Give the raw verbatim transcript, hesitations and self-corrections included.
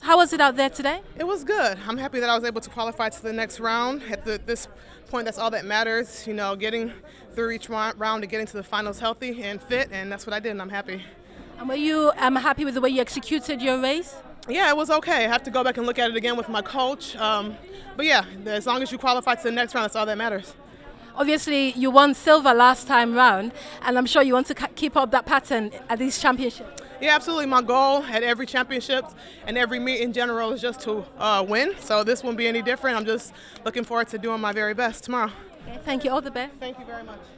How was it out there today? It was good. I'm happy that I was able to qualify to the next round. At the, this point, that's all that matters. You know, getting through each round and getting to the finals healthy and fit, and that's what I did, and I'm happy. And were you um, happy with the way you executed your race? Yeah, it was okay. I have to go back and look at it again with my coach. Um, but yeah, as long as you qualify to the next round, that's all that matters. Obviously, you won silver last time round, and I'm sure you want to ca- keep up that pattern at these championships. Yeah, absolutely. My goal at every championship and every meet in general is just to uh, win. So this won't be any different. I'm just looking forward to doing my very best tomorrow. Okay, thank you. All the best. Thank you very much.